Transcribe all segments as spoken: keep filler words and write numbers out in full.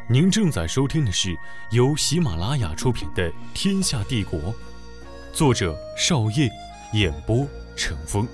您正在收听的是由喜马拉雅出品的《天下帝国》，作者少业，演播陈峰。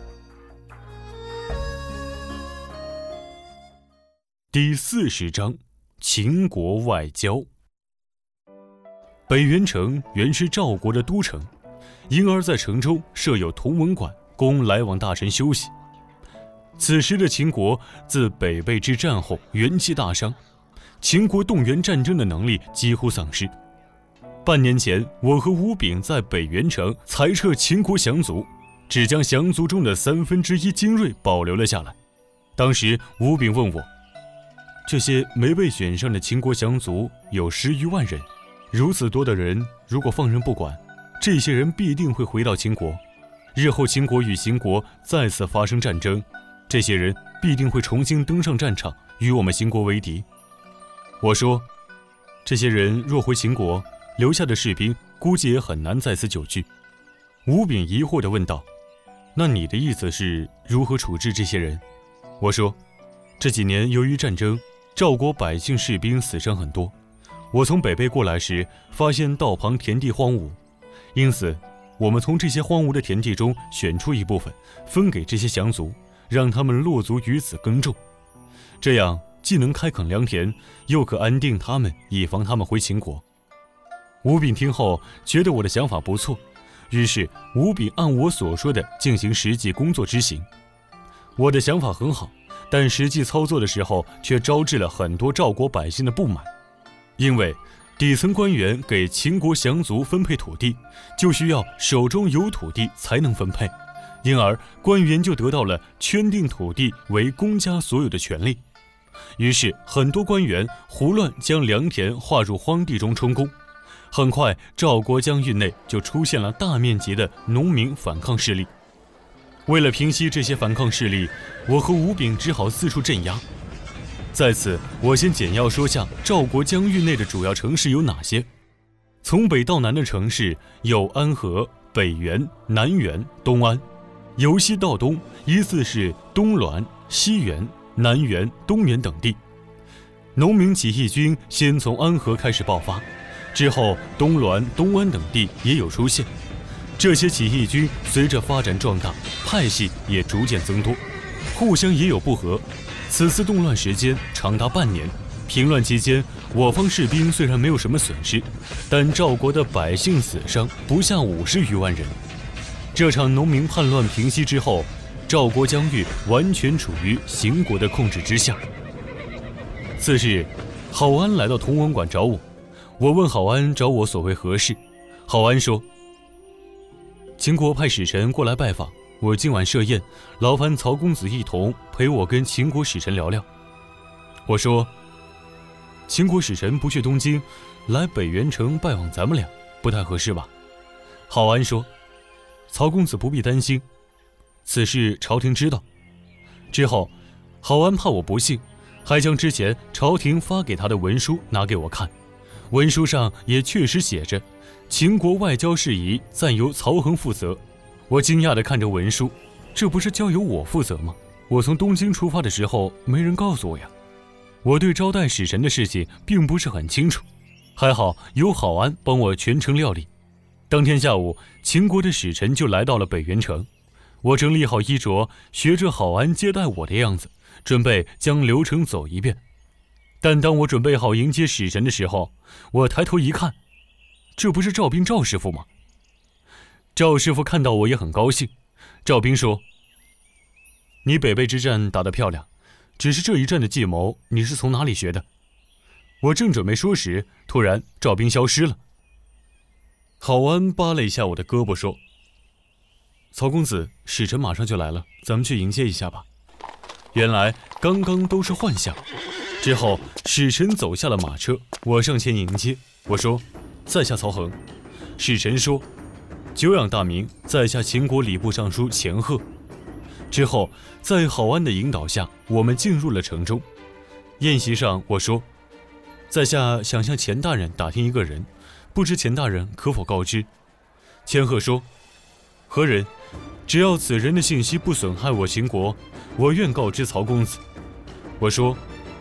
第四十章：秦国外交。北元城原是赵国的都城，因而在城中设有同文馆，供来往大臣休息。此时的秦国自北备之战后元气大伤，秦国动员战争的能力几乎丧失。半年前，我和吴炳在北元城裁撤秦国降卒，只将降卒中的三分之一精锐保留了下来。当时吴炳问我，这些没被选上的秦国降卒有十余万人，如此多的人，如果放任不管，这些人必定会回到秦国。日后秦国与秦国再次发生战争，这些人必定会重新登上战场，与我们秦国为敌。我说，这些人若回秦国，留下的士兵估计也很难在此久居。吴炳疑惑地问道，那你的意思是如何处置这些人？我说，这几年由于战争，赵国百姓士兵死伤很多。我从北备过来时，发现道旁田地荒芜，因此我们从这些荒芜的田地中选出一部分，分给这些降卒，让他们落足于此耕种，这样既能开垦良田，又可安定他们，以防他们回秦国。吴炳听后觉得我的想法不错，于是吴炳按我所说的进行实际工作执行。我的想法很好，但实际操作的时候却招致了很多赵国百姓的不满。因为底层官员给秦国降卒分配土地，就需要手中有土地才能分配，因而官员就得到了圈定土地为公家所有的权利。于是很多官员胡乱将良田划入荒地中充公。很快赵国疆域内就出现了大面积的农民反抗势力。为了平息这些反抗势力，我和吴炳只好四处镇压。在此我先简要说下赵国疆域内的主要城市有哪些。从北到南的城市有安河、北原、南原、东安；由西到东依次是东滦、西原、南原、东原等地。农民起义军先从安河开始爆发，之后东滦、东安等地也有出现。这些起义军随着发展壮大，派系也逐渐增多，互相也有不和。此次动乱时间长达半年，平乱期间，我方士兵虽然没有什么损失，但赵国的百姓死伤不下五十余万人。这场农民叛乱平息之后，赵国疆域完全处于秦国的控制之下。次日，郝安来到同文馆找我，我问郝安找我所为何事。郝安说，秦国派使臣过来拜访，我今晚设宴，劳烦曹公子一同陪我跟秦国使臣聊聊。我说，秦国使臣不去东京，来北元城拜访咱们俩，不太合适吧？郝安说，曹公子不必担心，此事朝廷知道。之后郝安怕我不信，还将之前朝廷发给他的文书拿给我看，文书上也确实写着秦国外交事宜暂由曹恒负责。我惊讶地看着文书，这不是交由我负责吗？我从东京出发的时候没人告诉我呀。我对招待使臣的事情并不是很清楚，还好有郝安帮我全程料理。当天下午，秦国的使臣就来到了北元城。我整理好衣着，学着郝安接待我的样子，准备将流程走一遍。但当我准备好迎接使臣的时候，我抬头一看，这不是赵斌赵师傅吗？赵师傅看到我也很高兴。赵斌说，你北备之战打得漂亮，只是这一战的计谋你是从哪里学的？我正准备说时，突然赵斌消失了。郝安扒了一下我的胳膊说，曹公子，使臣马上就来了，咱们去迎接一下吧。原来刚刚都是幻象。之后使臣走下了马车，我上前迎接，我说，在下曹恒。使臣说，久仰大名，在下秦国礼部尚书钱贺。之后在郝安的引导下，我们进入了城中。宴席上我说，在下想向钱大人打听一个人，不知钱大人可否告知？钱贺说，何人？只要此人的信息不损害我秦国，我愿告知曹公子。我说，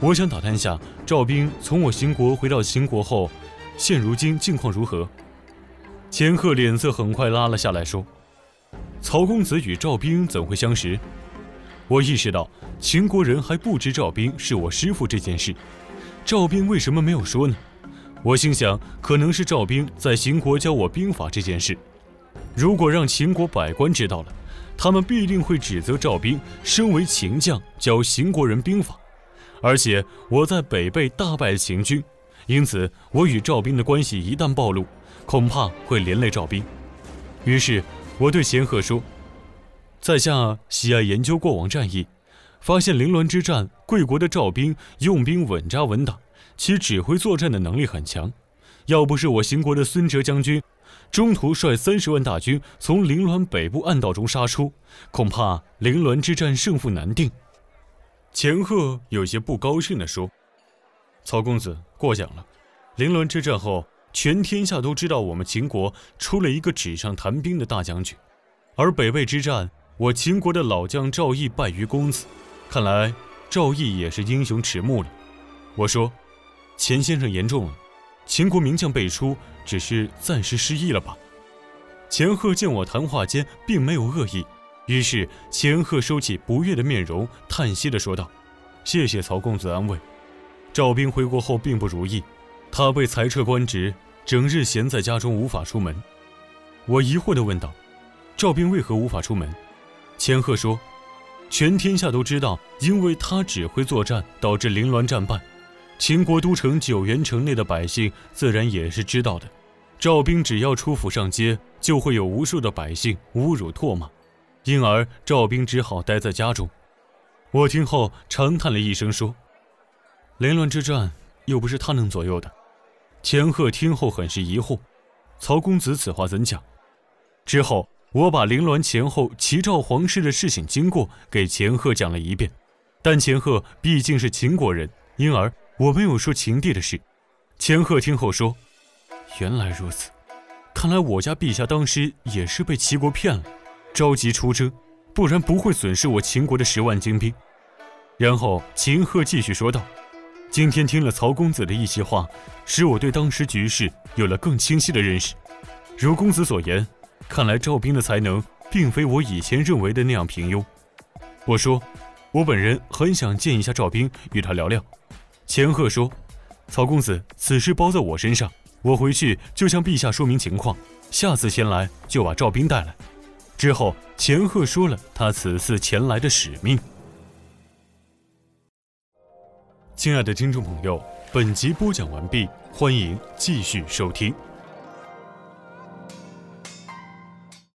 我想打探下赵兵从我秦国回到秦国后，现如今境况如何？”钱鹤脸色很快拉了下来，说：“曹公子与赵兵怎会相识？”我意识到秦国人还不知赵兵是我师父这件事，赵兵为什么没有说呢？我心想，可能是赵兵在秦国教我兵法这件事。如果让秦国百官知道了，他们必定会指责赵兵身为秦将教秦国人兵法，而且我在北碚大败秦军，因此我与赵兵的关系一旦暴露，恐怕会连累赵兵。于是我对钱鹤说：“在下喜爱研究过往战役，发现临滦之战贵国的赵兵用兵稳扎稳打，其指挥作战的能力很强。要不是我秦国的孙哲将军中途率三十万大军从临滦北部暗道中杀出，恐怕临滦之战胜负难定。”钱鹤有些不高兴地说：“曹公子过奖了，临滦之战后，全天下都知道我们秦国出了一个纸上谈兵的大将军，而北碚之战，我秦国的老将赵毅败于公子，看来赵毅也是英雄迟暮了。”我说：“钱先生言重了，秦国名将辈出，只是暂时失忆了吧？”钱鹤见我谈话间并没有恶意，于是钱鹤收起不悦的面容，叹息地说道：“谢谢曹公子安慰。赵兵回国后并不如意，他被裁撤官职，整日闲在家中无法出门。”我疑惑地问道：“赵兵为何无法出门？”钱鹤说：“全天下都知道，因为他指挥作战导致临滦战败。秦国都城九原城内的百姓自然也是知道的，赵兵只要出府上街，就会有无数的百姓侮辱唾骂，因而赵兵只好待在家中。”我听后长叹了一声说：“临滦之战又不是他能左右的。”钱鹤听后很是疑惑：“曹公子此话怎讲？”之后我把临滦前后齐赵皇室的事情经过给钱鹤讲了一遍，但钱鹤毕竟是秦国人，因而我没有说秦地的事。钱鹤听后说：“原来如此，看来我家陛下当时也是被齐国骗了，着急出征，不然不会损失我秦国的十万精兵。”然后秦鹤继续说道：“今天听了曹公子的一席话，使我对当时局势有了更清晰的认识。如公子所言，看来赵兵的才能并非我以前认为的那样平庸。”我说：“我本人很想见一下赵兵，与他聊聊。”钱鹤说：“曹公子，此事包在我身上，我回去就向陛下说明情况，下次前来就把赵兵带来。”之后钱鹤说了他此次前来的使命。亲爱的听众朋友，本集播讲完毕，欢迎继续收听。